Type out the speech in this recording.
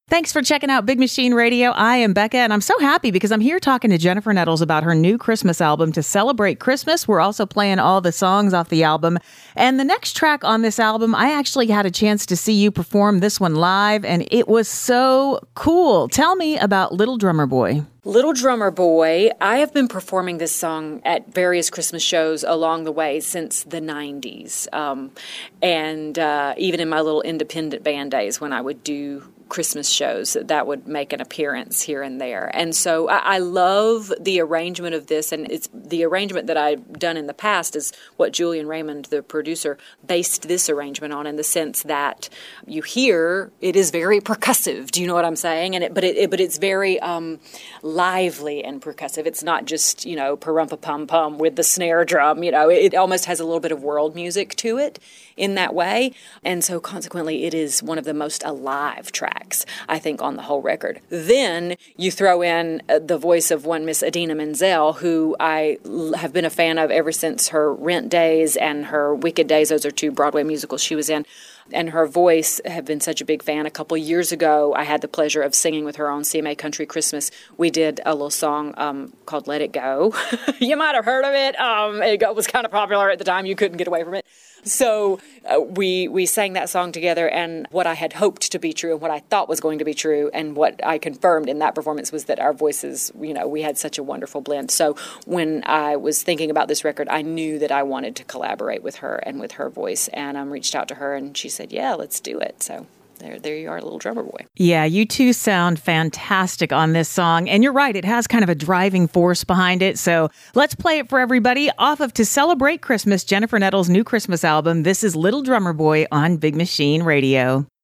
Thanks for checking out Big Machine Radio. I am Becca, and I'm so happy because I'm here talking to Jennifer Nettles about her new Christmas album to celebrate Christmas. We're also playing all the songs off the album. And the next track on this album, I actually had a chance to see you perform this one live, and it was so cool. Tell me about Little Drummer Boy. Little Drummer Boy, I have been performing this song at various Christmas shows along the way since the 90s. And even in my little independent band days when I would do Christmas shows, that would make an appearance here and there. And so I love the arrangement of this, and it's the arrangement that I've done in the past is what Julian Raymond, the producer, based this arrangement on, in the sense that you hear it is very percussive. Do you know what I'm saying? But it's very lively and percussive. It's not just, pa-rum-pa-pum-pum with the snare drum. It almost has a little bit of world music to it in that way. And so consequently, it is one of the most alive tracks, I think, on the whole record. Then you throw in the voice of one Miss Idina Menzel, who I have been a fan of ever since her Rent days and her Wicked days. Those are two Broadway musicals she was in. And her voice, have been such a big fan. A couple years ago, I had the pleasure of singing with her on CMA Country Christmas. We did a little song called Let It Go. You might have heard of it. It was kind of popular at the time. You couldn't get away from it. So we sang that song together, and what I had hoped to be true and what I thought was going to be true and what I confirmed in that performance was that our voices, we had such a wonderful blend. So when I was thinking about this record, I knew that I wanted to collaborate with her and with her voice, and reached out to her, and she said, yeah, let's do it. So there you are, Little Drummer Boy. Yeah, you two sound fantastic on this song. And you're right, it has kind of a driving force behind it. So let's play it for everybody. Off of To Celebrate Christmas, Jennifer Nettles' new Christmas album, this is Little Drummer Boy on Big Machine Radio.